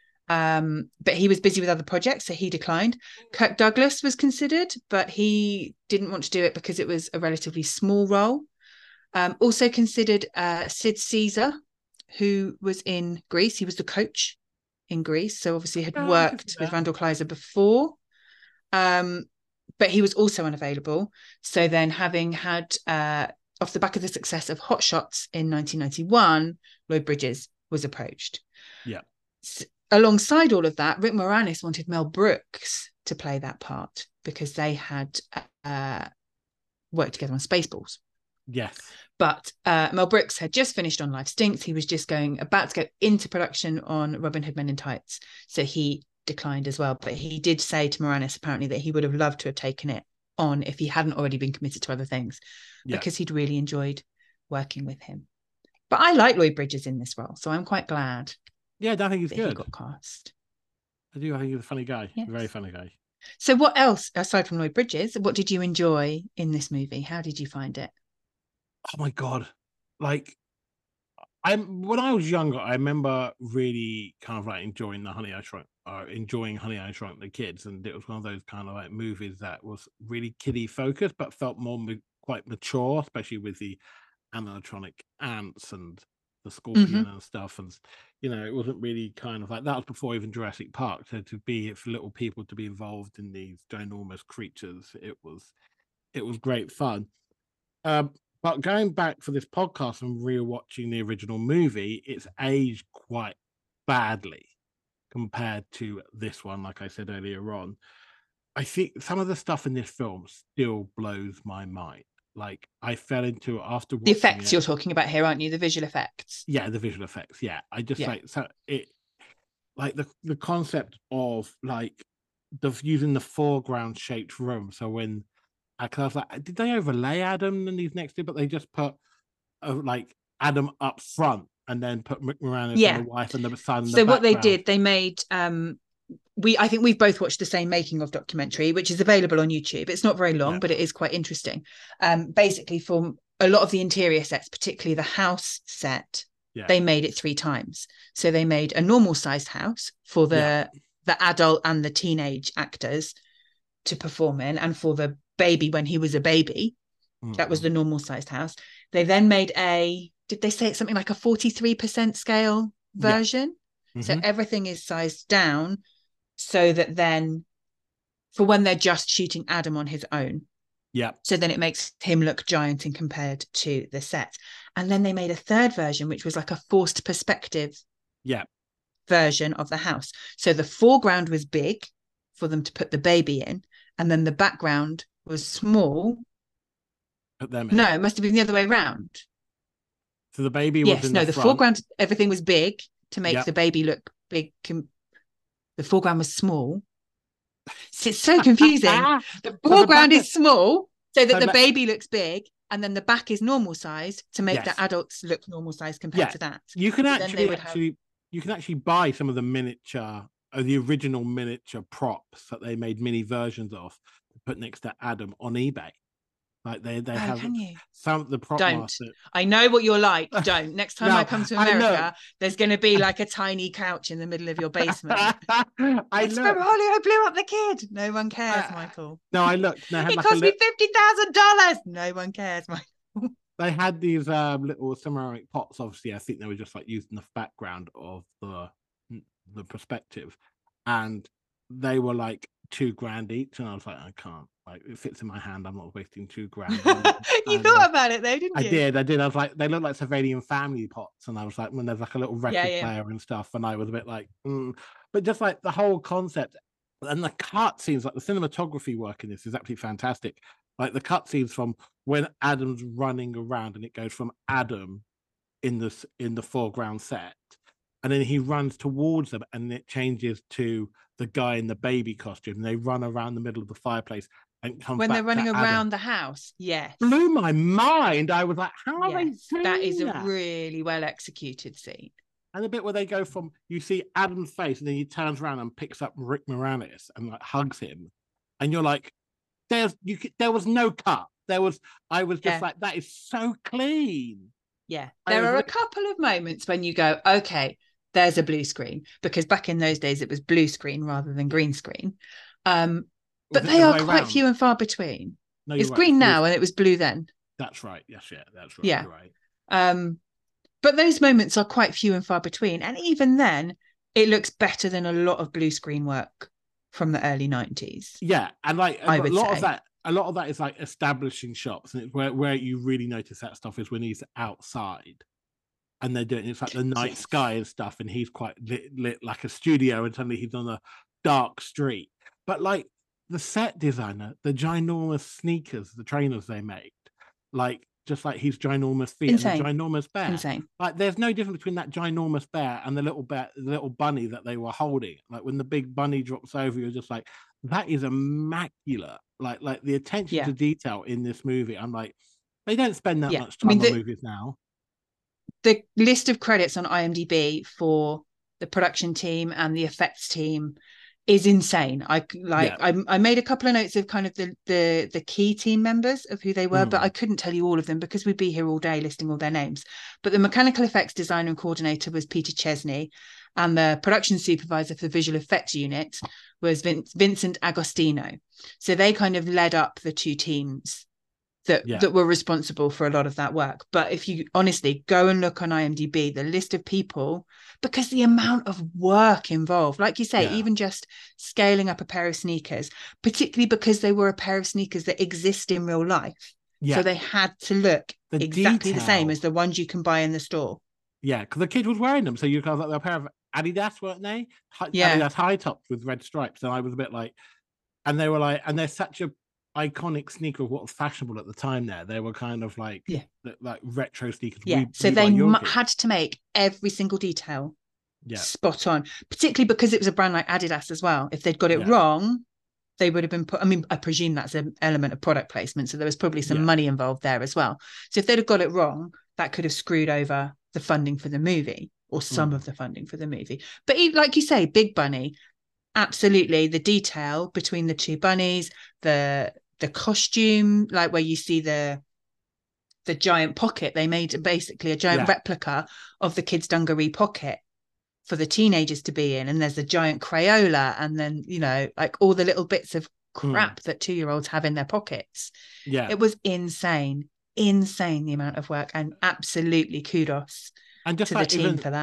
Um, but he was busy with other projects, so he declined. Kirk Douglas was considered, but he didn't want to do it because it was a relatively small role. Um, also considered uh, Sid Caesar, who was in Grease. He was the coach in Grease, so obviously had oh, worked with Randall Kleiser before. Um, but he was also unavailable. So then, having had, uh, off the back of the success of Hot Shots in nineteen ninety-one, Lloyd Bridges was approached. Yeah. S- alongside all of that, Rick Moranis wanted Mel Brooks to play that part because they had uh, worked together on Spaceballs. Yes. But uh, Mel Brooks had just finished on Life Stinks. He was just going about to go into production on Robin Hood Men in Tights. So he declined as well. But he did say to Moranis apparently that he would have loved to have taken it on if he hadn't already been committed to other things, yeah. because he'd really enjoyed working with him. But I like Lloyd Bridges in this role, so I'm quite glad. Yeah, I think he's that good. He got cast. I do. I think he's a funny guy. Yes. A very funny guy. So what else, aside from Lloyd Bridges, what did you enjoy in this movie? How did you find it? Oh my God. Like, I'm when I was younger, I remember really kind of like enjoying the Honey I Shrunk, uh, enjoying Honey I Shrunk the Kids, and it was one of those kind of like movies that was really kiddie focused, but felt more ma- quite mature, especially with the animatronic ants and the scorpion mm-hmm. and stuff. And you know, it wasn't really kind of like that was before even Jurassic Park. So to be for little people to be involved in these ginormous creatures, it was it was great fun. Um, But going back for this podcast and rewatching the original movie, it's aged quite badly compared to this one, like I said earlier on. I think some of the stuff in this film still blows my mind. Like, I fell into after the effects it, you're talking about here, aren't you? The visual effects. Yeah, the visual effects. Yeah. I just yeah. like, so it, like the, the concept of like the using the foreground shaped room. So when, I was like, did they overlay Adam and these next two? But they just put uh, like Adam up front and then put Rick Moranis yeah. and the wife and the son. In so the what they background. did, they made um, we. I think we've both watched the same making of documentary, which is available on YouTube. It's not very long, yeah. but it is quite interesting. Um, basically, for a lot of the interior sets, particularly the house set, yeah. they made it three times. So they made a normal sized house for the yeah. the adult and the teenage actors to perform in, and for the baby when he was a baby, mm-hmm. that was the normal sized house. They then made a, did they say it's something like a forty-three percent scale version? So Mhm. everything is sized down so that then for when they're just shooting Adam on his own. Yeah. So then it makes him look giant and compared to the set. And then they made a third version, which was like a forced perspective Yeah. version of the house. So the foreground was big for them to put the baby in, and then the background was small. Put them in. No, it must have been the other way around. So the baby was Yes, in no, the, the front. foreground, everything was big to make Yep. the baby look big. Com- the foreground was small. It's so confusing. The foreground back is small so that So the let- baby looks big, and then the back is normal sized to make Yes. the adults look normal sized compared Yeah. to that. You can So then actually they would have- actually you can actually buy some of the miniature or the original miniature props that they made mini versions of to put next to Adam on eBay. Like they they Oh, have can you? some of the prop Don't. master. I know what you're like. Don't. Next time No, I come to I know. America, there's going to be like a tiny couch in the middle of your basement. I It's looked. from Holly. I blew up the kid. No one cares, Uh, Michael. No, I looked. They had It like a cost me li- fifty thousand dollars. No one cares, Michael. they had these um, little ceramic pots. Obviously, I think they were just like using the background of the the perspective, and they were like two grand each. And I was like, I can't. Like, it fits in my hand. I'm not wasting two grand. You And, thought uh, about it though, didn't I you? did, I did. I was like, they look like Savanian family pots, and I was like, when there's like a little record Yeah, yeah. player and stuff, and I was a bit like, mm. But just like the whole concept and the cut scenes, like the cinematography work in this is absolutely fantastic. Like the cut scenes from when Adam's running around, and it goes from Adam in this in the foreground set, and then he runs towards them, and it changes to the guy in the baby costume. And they run around the middle of the fireplace and come When back they're running to Adam. around the house. Yes. Blew my mind. I was like, how are they Yes. doing That is a that? really well executed scene. And the bit where they go from, you see Adam's face, and then he turns around and picks up Rick Moranis and like hugs him, and you're like, there's you. c- There was no cut. There was. I was just Yeah. like, that is so clean. Yeah. I There was are a re- couple of moments when you go, okay, there's a blue screen, because back in those days it was blue screen rather than green screen. Um, Was but it they the are way quite round? few and far between. No, It's you're right, green blue- now and it was blue then. That's right. Yes, yeah, that's right. Yeah. You're right. Um, but those moments are quite few and far between. And even then, it looks better than a lot of blue screen work from the early nineties. Yeah, and like I a would lot say. of that, a lot of that is like establishing shots, and it's where where you really notice that stuff is when he's outside, and they're doing it's like the night Yes. sky and stuff, and he's quite lit, lit like a studio, and suddenly he's on a dark street. But like the set designer, the ginormous sneakers, the trainers they made, like just like his ginormous feet Insane. and the ginormous bear. Insane. Like there's no difference between that ginormous bear and the little bear, the little bunny that they were holding. Like when the big bunny drops over, you're just like, that is immaculate. Like like the attention Yeah. to detail in this movie. I'm like, they don't spend that Yeah. much I time mean, on the- movies now. The list of credits on IMDb for the production team and the effects team is insane. I c- like Yeah. I, I made a couple of notes of kind of the the the key team members of who they were, but Mm. I couldn't tell you all of them because we'd be here all day listing all their names. But the mechanical effects designer and coordinator was Peter Chesney, and the production supervisor for the visual effects unit was Vin- Vincent Agostino. So they kind of led up the two teams that Yeah. that were responsible for a lot of that work. But if you honestly go and look on IMDb, the list of people, because the amount of work involved, like you say, Yeah. even just scaling up a pair of sneakers, particularly because they were a pair of sneakers that exist in real life. Yeah, So they had to look The exactly the same detail. as the ones you can buy in the store. yeah, because the kid was wearing them. So you got a pair of Adidas, weren't they? Hi- Yeah. Adidas high tops with red stripes. And I was a bit like, and they were like, and they're such a iconic sneaker of what was fashionable at the time there. They were kind of like, Yeah. th- like retro sneakers. Yeah. We- so we they buy your mu- kids. had to make every single detail Yeah. spot on, particularly because it was a brand like Adidas as well. If they'd got it Yeah. wrong, they would have been put. I mean, I presume that's an element of product placement. So there was probably some Yeah. money involved there as well. So if they'd have got it wrong, that could have screwed over the funding for the movie or some Mm. of the funding for the movie. But e- like you say, Big Bunny, absolutely. The detail between the two bunnies, the the costume, like where you see the the giant pocket, they made basically a giant Yeah. replica of the kids' dungaree pocket for the teenagers to be in. And there's a giant Crayola, and then, you know, like all the little bits of crap that two-year-olds have in their pockets. Yeah. It was insane, insane the amount of work, and absolutely kudos And just to like the team even, for that.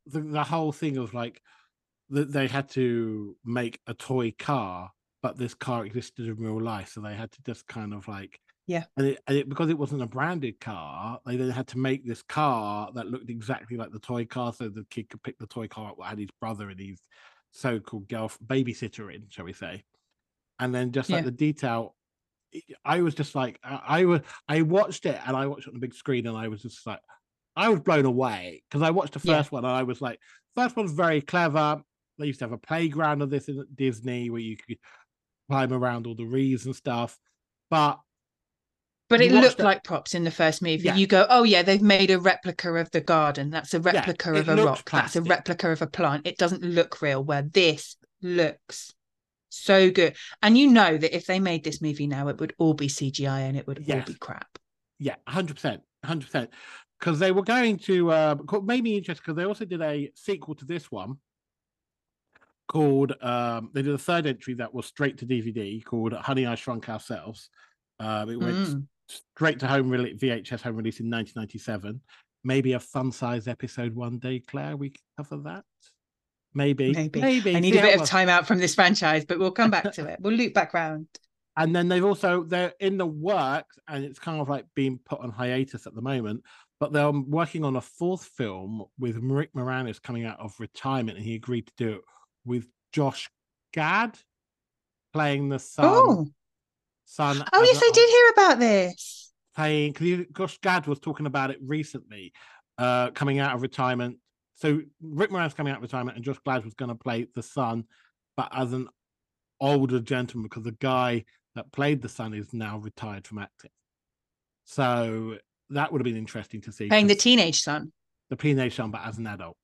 the, the whole thing of like that they had to make a toy car, but this car existed in real life, so they had to just kind of like Yeah. and it, and it because it wasn't a branded car, they then had to make this car that looked exactly like the toy car, so the kid could pick the toy car up that had his brother and his so-called girl babysitter in, shall we say? And then just like Yeah. the detail, I was just like, I, I was, I watched it and I watched it on the big screen, and I was just like, I was blown away because I watched the Yeah. first one and I was like, first one's very clever. They used to have a playground of this in Disney where you could climb around all the reeds and stuff, but But you it watched looked it- like props in the first movie. Yeah. You go, oh yeah, they've made a replica of the garden. That's a replica it of a looks rock. That's a plastic. replica of a plant. It doesn't look real, where this looks so good. And you know that if they made this movie now, it would all be C G I and it would all Yes. be crap. Yeah, one hundred percent, one hundred percent. Because they were going to, uh, made me interested because they also did a sequel to this one called, um, they did a third entry that was straight to D V D called Honey, I Shrunk Ourselves. Um, it went Mm. straight to home release, V H S home release in nineteen ninety-seven. Maybe a fun size episode one day, Claire. We could cover that. Maybe. Maybe. Maybe. I need See a how bit it of was. time out from this franchise, but we'll come back to it. We'll loop back round. And then they've also, they're in the works, and it's kind of like being put on hiatus at the moment, but they're working on a fourth film with Rick Moranis coming out of retirement, and he agreed to do it with Josh Gad playing the son. Oh, son oh as yes, a- I did hear about this. Playing, because Josh Gad was talking about it recently, uh, coming out of retirement. So Rick Moranis coming out of retirement, and Josh Gad was going to play the son, but as an older gentleman, because the guy that played the son is now retired from acting. So that would have been interesting to see. Playing the 'cause teenage son. the teenage son, but as an adult.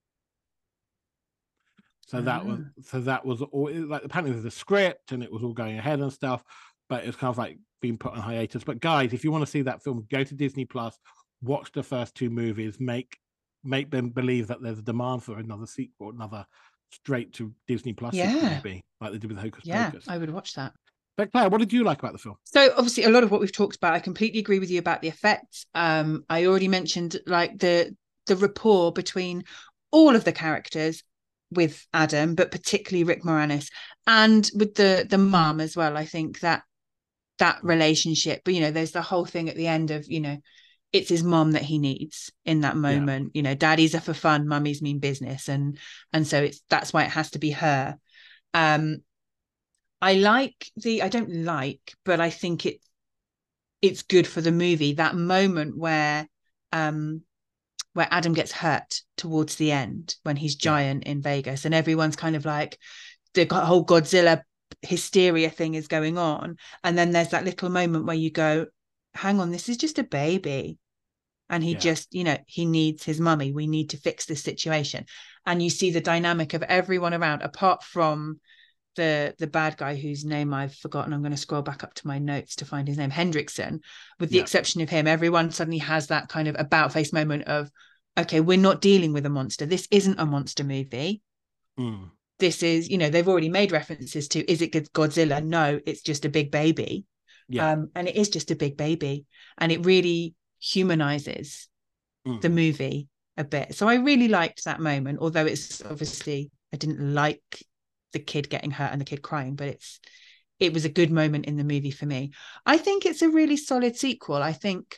So that was Ah. so that was all it- like apparently there's a script and it was all going ahead and stuff, but it was kind of like being put on hiatus. But guys, if you want to see that film, go to Disney Plus, watch the first two movies, make make them believe that there's a demand for another sequel, another straight to Disney Plus sequel, Yeah. maybe like they did with Hocus Yeah, Pocus. I would watch that. But Claire, what did you like about the film? So obviously a lot of what we've talked about, I completely agree with you about the effects. Um, I already mentioned like the the rapport between all of the characters with Adam, but particularly Rick Moranis, and with the the mum as well. I think that that relationship, but you know, there's the whole thing at the end of, you know, it's his mum that he needs in that moment. You know, daddies are for fun, mummies mean business, and and so it's that's why it has to be her. Um, I like the, I don't like, but I think it it's good for the movie, that moment where um where Adam gets hurt towards the end when he's giant in Vegas, and everyone's kind of like, the whole Godzilla hysteria thing is going on, and then there's that little moment where you go, hang on, this is just a baby, and he Yeah. just, you know, he needs his mummy, we need to fix this situation. And you see the dynamic of everyone around, apart from the the bad guy whose name I've forgotten. I'm going to scroll back up to my notes to find his name, Hendrickson. With the Yeah. exception of him, everyone suddenly has that kind of about face moment of, okay, we're not dealing with a monster. This isn't a monster movie. Mm. This is, you know, they've already made references to, is it Godzilla? No, it's just a big baby. Yeah. Um, and it is just a big baby. And it really humanizes Mm. the movie a bit. So I really liked that moment, although it's obviously, I didn't like the kid getting hurt and the kid crying, but it's it was a good moment in the movie for me. I think it's a really solid sequel. I think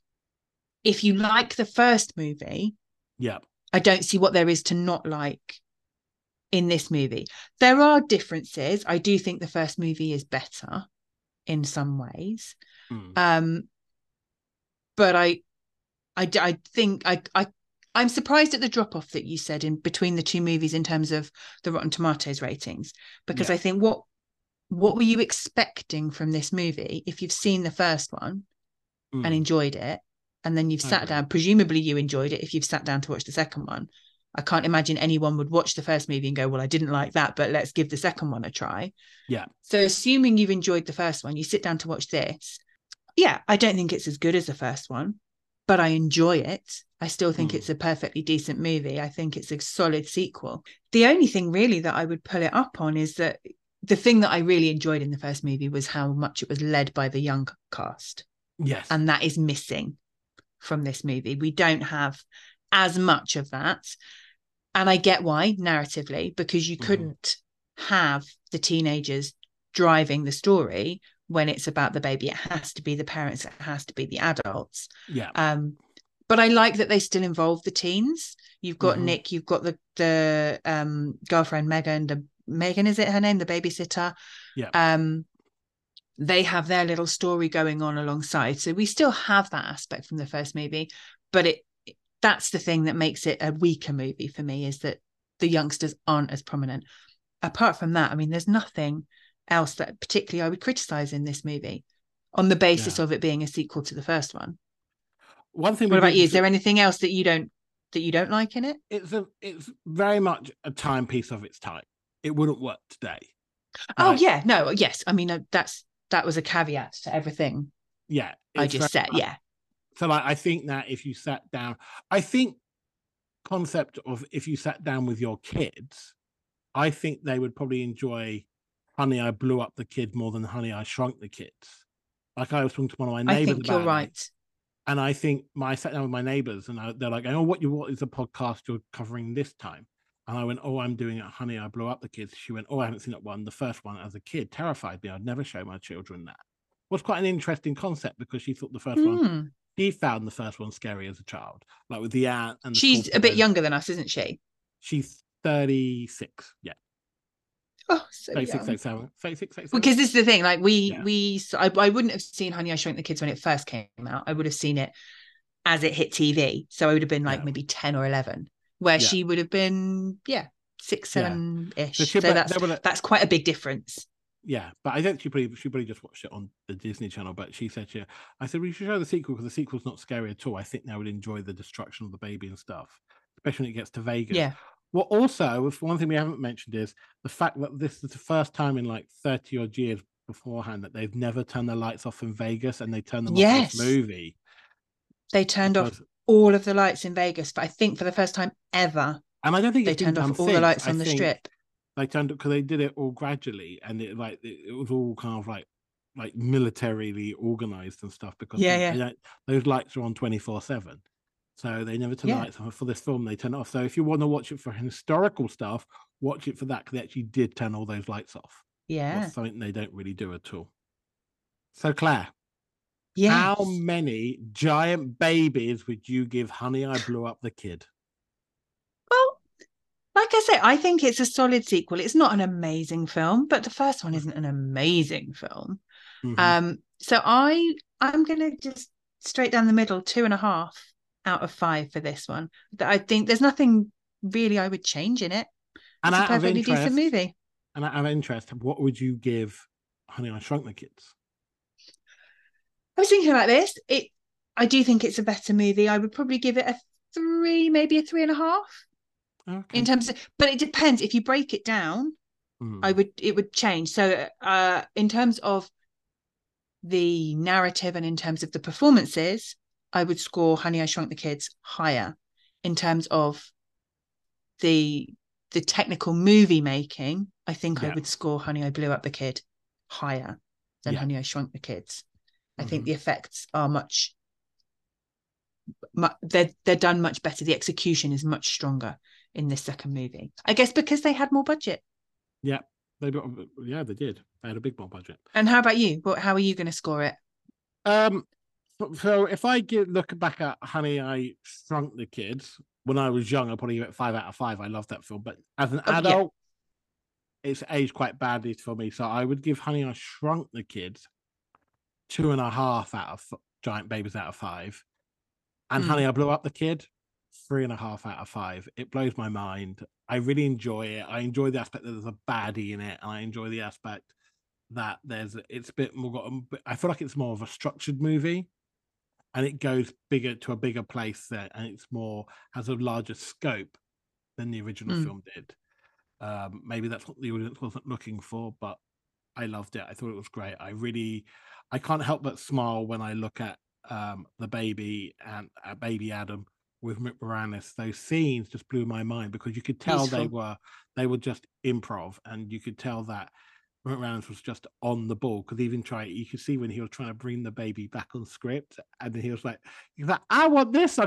if you like the first movie, Yeah. I don't see what there is to not like in this movie. There are differences. I do think the first movie is better in some ways. Mm. Um, but I, I, I think I, I, I'm surprised at the drop off that you said in between the two movies in terms of the Rotten Tomatoes ratings, because Yeah. I think what, what were you expecting from this movie if you've seen the first one Mm. and enjoyed it, and then you've I sat agree. down, presumably you enjoyed it if you've sat down to watch the second one. I can't imagine anyone would watch the first movie and go, well, I didn't like that, but let's give the second one a try. Yeah. So assuming you've enjoyed the first one, you sit down to watch this. Yeah, I don't think it's as good as the first one, but I enjoy it. I still think Mm. it's a perfectly decent movie. I think it's a solid sequel. The only thing really that I would pull it up on is that the thing that I really enjoyed in the first movie was how much it was led by the young cast. Yes. And that is missing from this movie. We don't have as much of that. And I get why, narratively, because you Mhm. couldn't have the teenagers driving the story when it's about the baby. It has to be the parents, it has to be the adults. Yeah. Um, but I like that they still involve the teens. You've got Mhm. Nick, you've got the the um, girlfriend Megan, the Megan, is it her name, the babysitter? Yeah. Um, they have their little story going on alongside. So we still have that aspect from the first movie, but it that's the thing that makes it a weaker movie for me, is that the youngsters aren't as prominent. Apart from that, I mean, there's nothing else that particularly I would criticize in this movie on the basis Yeah. of it being a sequel to the first one. One thing. What we about did you? Is dis- there anything else that you don't that you don't like in it? It's a. It's very much a timepiece of its time. It wouldn't work today. Oh Like, yeah, no, yes. I mean, uh, that's that was a caveat to everything yeah. I it's just very said. much- Yeah, So like, I think that if you sat down, I think concept of if you sat down with your kids, I think they would probably enjoy Honey, I Blew Up the Kid more than Honey, I Shrunk the Kids. Like I was talking to one of my I neighbors think about you're it, right. and I think my I sat down with my neighbors, and I, they're like, "Oh, what you what is the podcast you're covering this time?" And I went, "Oh, I'm doing it. Honey, I Blew Up the Kids." She went, "Oh, I haven't seen that one. The first one as a kid terrified me. I'd never show my children that." Was quite an interesting concept because she thought the first one. Hmm. She found the first one scary as a child, like with the ant and the She's a bit Scorpion. younger than us, isn't she? She's thirty-six. Yeah. Oh, so thirty-six, young. thirty-seven, thirty-six, thirty-seven. Because this is the thing, like we Yeah. we so I, I wouldn't have seen Honey, I Shrunk the Kids when it first came out. I would have seen it as it hit T V. So I would have been like Yeah. maybe ten or eleven, where Yeah. she would have been, yeah, six, Yeah. seven-ish. So So, she- but that's they were like- that's quite a big difference. Yeah, but I think she probably she probably just watched it on the Disney Channel. But she said, "Yeah, I said we should show the sequel because the sequel's not scary at all. I think they would enjoy the destruction of the baby and stuff, especially when it gets to Vegas." Yeah. Well, also, if one thing we haven't mentioned is the fact that this is the first time in like thirty odd years beforehand that they've never turned the lights off in Vegas, and they turned them off Yes. in this movie. They turned off Because- all of the lights in Vegas, but I think for the first time ever, and I don't think they it's been turned done off all the since. lights I on the think strip. They turned it because they did it all gradually, and it like it, it was all kind of like like militarily organized and stuff because Yeah, they- yeah. they don't- those lights are on twenty-four seven. So they never turn Yeah. the lights on for this film. They turn it off. So if you want to watch it for historical stuff, watch it for that because they actually did turn all those lights off. Yeah. That's something they don't really do at all. So Claire, Yes. how many giant babies would you give Honey, I Blew Up the Kid? Well, like I say, I think it's a solid sequel. It's not an amazing film, but the first one isn't an amazing film. Mhm. Um, so I I'm gonna just straight down the middle, two and a half out of five for this one. That I think there's nothing really I would change in it. and It's a out of perfectly interest, decent movie. and out of interest, what would you give Honey, I Shrunk the Kids? I was thinking about this. It I do think it's a better movie. I would probably give it a three, maybe a three and a half Okay. in terms of, but it depends. If you break it down, Mm. I would it would change. So uh in terms of the narrative and in terms of the performances, I would score Honey, I Shrunk the Kids higher. In terms of the the technical movie making, I think Yeah. I would score Honey, I Blew Up the Kid higher than Yeah. Honey, I Shrunk the Kids. I think Mhm. the effects are much, much they're they're done much better. The execution is much stronger in this second movie. I guess because they had more budget. Yeah, they got, yeah, they did. They had a big more budget. And how about you? What how are you going to score it? Um, so- so if I give, look back at Honey, I Shrunk the Kids when I was young, I'd probably give it five out of five. I love that film, but as an Oh, yeah. adult, it's aged quite badly for me. So I would give Honey, I Shrunk the Kids two and a half out of f- giant babies out of five, and Hmm. Honey, I Blew Up the Kid three and a half out of five. It blows my mind. I really enjoy it. I enjoy the aspect that there's a baddie in it, and I enjoy the aspect that there's it's a bit more got. a bit- I feel like it's more of a structured movie, and it goes bigger to a bigger place there, and it's more has a larger scope than the original Mm. film did. Um, maybe that's what the audience wasn't looking for, but I loved it. I thought it was great. I really, I can't help but smile when I look at um, the baby and uh, baby Adam with Rick Moranis. Those scenes just blew my mind because you could tell they Beautiful. were they were just improv, and you could tell that Rick Moranis was just on the ball. Because even try, you could see when he was trying to bring the baby back on script, and then he was like, "He's like, I want this song." You're like,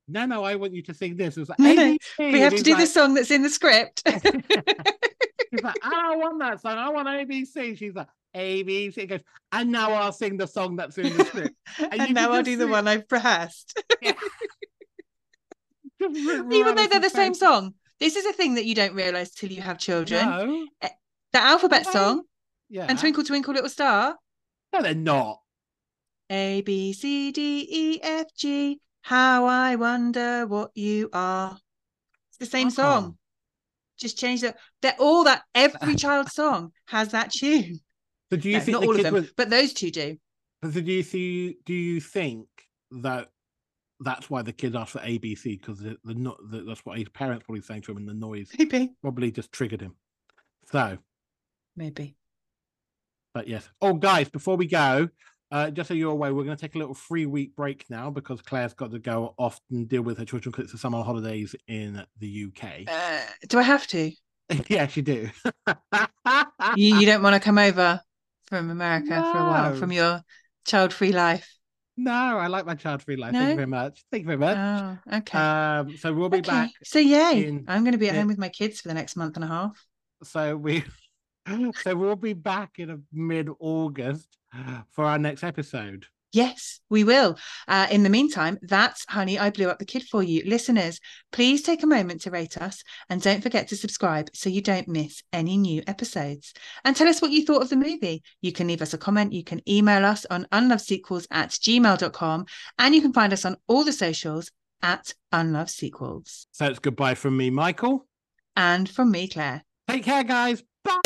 no, no, I want you to sing this. It was like, No, no, A B C. we have And to do he's the like- song that's in the script. She's like, I don't want that song. I want A B C. She's like, A B C. He goes, and now I'll sing the song that's in the script. and you now can I'll just do the see- one I've rehearsed. Yeah. Just Rick Even though they're the Moranis' same face. song. This is a thing that you don't realise till you have children. No. The alphabet No. song Yeah. and Twinkle Twinkle Little Star. No, they're not. A, B, C, D, E, F, G. How I wonder what you are. It's the same Oh. song. Just change it. They're all that. Every child's song has that tune. So do you No, think not the all of kid them, was? but those two do. So do you see? Do you think that that's why the kid asked for A B C because the, the, no- the that's what his parents probably saying to him, and the noise Maybe. probably just triggered him. So, Maybe. but yes. Oh, guys, before we go, uh, just so you're aware, we're going to take a little three-week break now because Claire's got to go off and deal with her children because it's the summer holidays in the U K. Uh, do I have to? Yes, you do. You, you don't want to come over from America for a while, No. from your child-free life? No, I like my child-free life. Thank you No? very much. Thank you very much. Oh, okay. Um, so we'll be okay. back. So yay! in- I'm going to be at yeah. home with my kids for the next month and a half. So we, so we'll be back in a mid-August for our next episode. Yes, we will. Uh, in the meantime, that's Honey, I Blew Up the Kid for you. Listeners, please take a moment to rate us and don't forget to subscribe so you don't miss any new episodes. And tell us what you thought of the movie. You can leave us a comment. You can email us on unlovedsequels at gmail dot com and you can find us on all the socials at unlovedsequels. So it's goodbye from me, Michael. And from me, Claire. Take care, guys. Bye.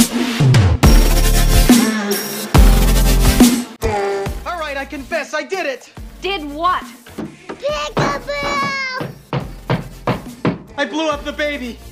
All right, I confess, I did it. Did what? Peekaboo! I blew up the baby.